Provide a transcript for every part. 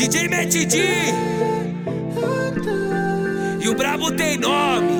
DJ Matt D. E o brabo tem nome.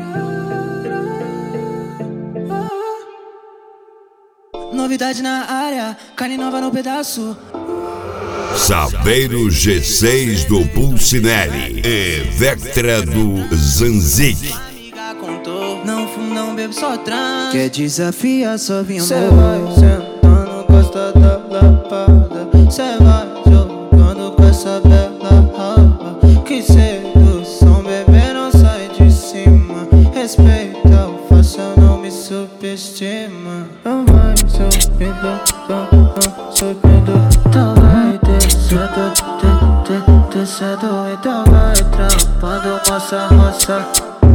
Novidade na área, carne nova no pedaço. Saveiro G6 do Pulcinelli e Vectra do Zanzik. Não fumo, não bebo, só trans. Quer desafiar, só vim Cê vai sentando, gosta da lapada. Cê vai jogando com essa bela raba. Que sedução, bebê, não sai de cima. Respeita o faça, não me subestima. Não vai subindo, subindo. Então vai descendo, descendo. Então vai trampando, moça, roça.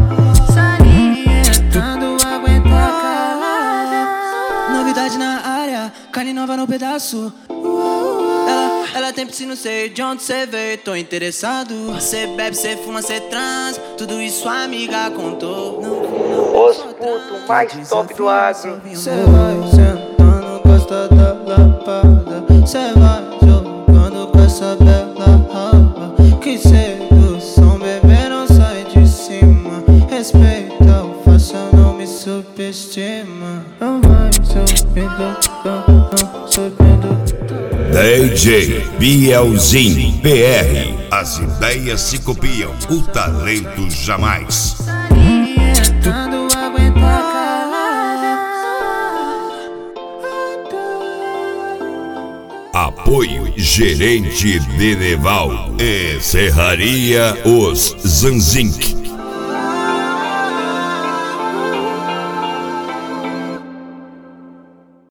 Novidade na área, carne nova no pedaço. Ela tem piscina, não sei de onde cê veio, tô interessado. Cê bebe, cê fuma, cê trans, tudo isso a amiga contou. Os putos mais top do agro. Cê vai sentando, gosta da lapada. Cê vai jogando com essa bela raba. Que sedução, bebê, não sai de cima. Respeita o faça, não me subestima. Não vai subindo, subindo. DJ Bielzinho PR. As ideias se copiam, o talento jamais. Apoio Gerente Beneval e Serraria Os Zanzik.